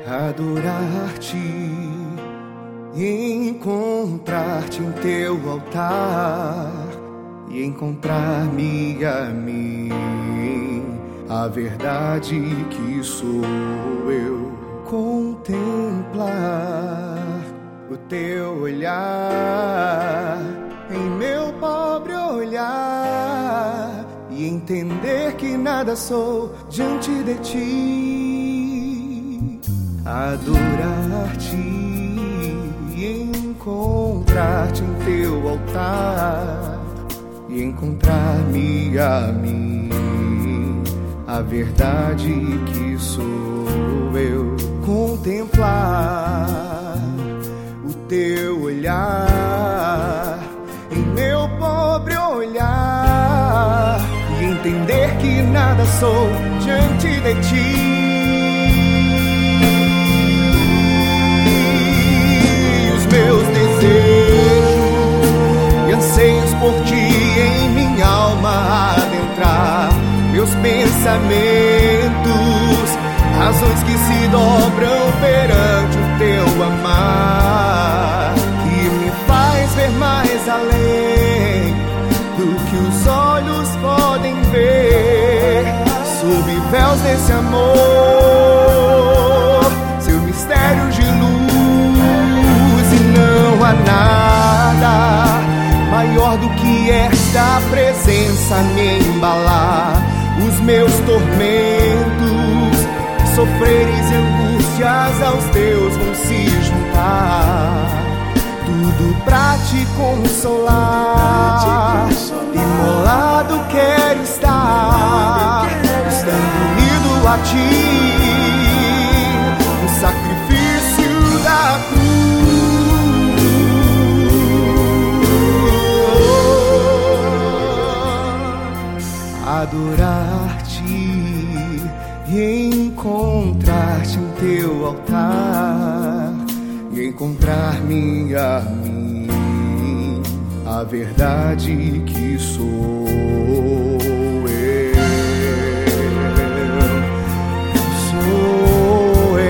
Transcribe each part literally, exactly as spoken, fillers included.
adorar-te e encontrar-te em teu altar e encontrar-me a mim, a verdade que sou eu. Contemplar o teu olhar em meu pobre olhar e entender que nada sou diante de ti. Adorar-te e encontrar-te em teu altar e encontrar-me a mim, a verdade que sou eu. Contemplar o teu olhar em meu pobre olhar e entender que nada sou diante de ti. Os meus desejos e anseios por ti em minha alma adentrar, meus pensamentos, razões que se dobram perante o teu amar, que me faz ver mais além do que os olhos podem ver, sob véus desse amor, seu mistério de luz. E não há nada maior do que esta presença me embalar, os meus tormentos, sofreres e angústias aos teus vão se juntar, tudo pra te consolar. Imolado quero estar, estando unido a ti, no sacrifício da cruz. Adorar-te e encontrar-te em teu altar e encontrar-me a mim, a verdade que sou eu. Sou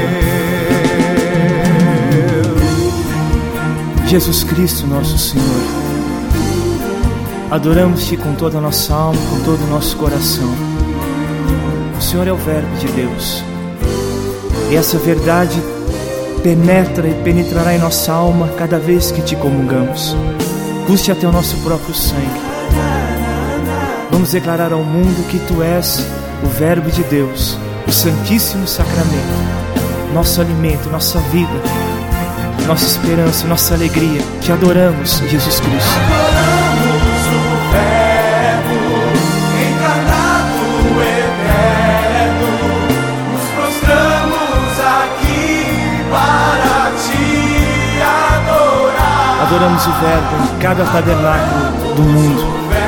eu. Jesus Cristo, nosso Senhor, adoramos-te com toda a nossa alma, com todo o nosso coração. O Senhor é o Verbo de Deus, e essa verdade penetra e penetrará em nossa alma cada vez que te comungamos. Custe até o nosso próprio sangue. Vamos declarar ao mundo que tu és o Verbo de Deus, o Santíssimo Sacramento, nosso alimento, nossa vida, nossa esperança, nossa alegria. Te adoramos, Jesus Cristo. Adoramos o Verbo encarnado, eterno, nos prostramos aqui para te adorar. Adoramos o Verbo em cada tabernáculo do mundo.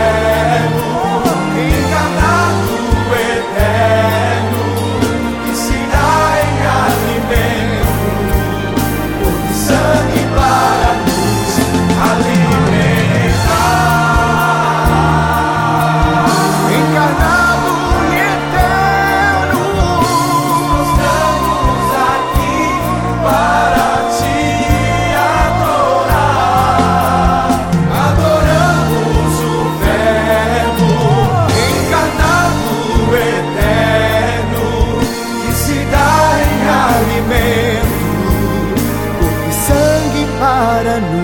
Para nos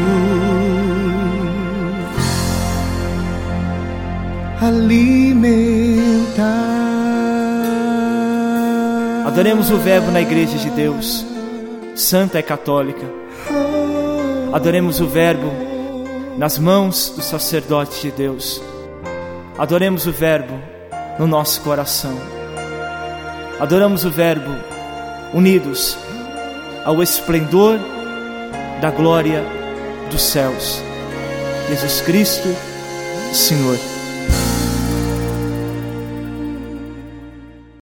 alimentar. Adoremos o Verbo na Igreja de Deus, santa e católica. Adoremos o Verbo nas mãos dos sacerdotes de Deus. Adoremos o Verbo no nosso coração. Adoramos o Verbo unidos ao esplendor da glória dos céus. Jesus Cristo, Senhor.